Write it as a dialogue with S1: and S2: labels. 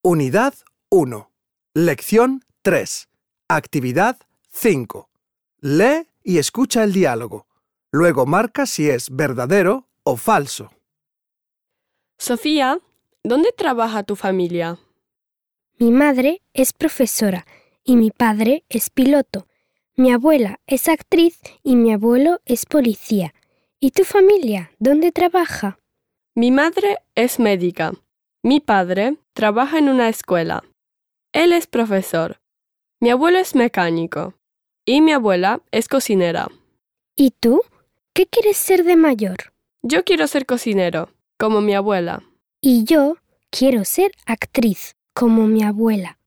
S1: Unidad 1. Lección 3. Actividad 5. Lee y escucha el diálogo. Luego marca si es verdadero o falso.
S2: Sofía, ¿dónde trabaja tu familia?
S3: Mi madre es profesora y mi padre es piloto. Mi abuela es actriz y mi abuelo es policía. ¿Y tu familia dónde trabaja?
S2: Mi madre es médica. Mi padre trabaja en una escuela. Él es profesor. Mi abuelo es mecánico. Y mi abuela es cocinera.
S3: ¿Y tú? ¿Qué quieres ser de mayor?
S2: Yo quiero ser cocinero, como mi abuela.
S3: Y yo quiero ser actriz, como mi abuela.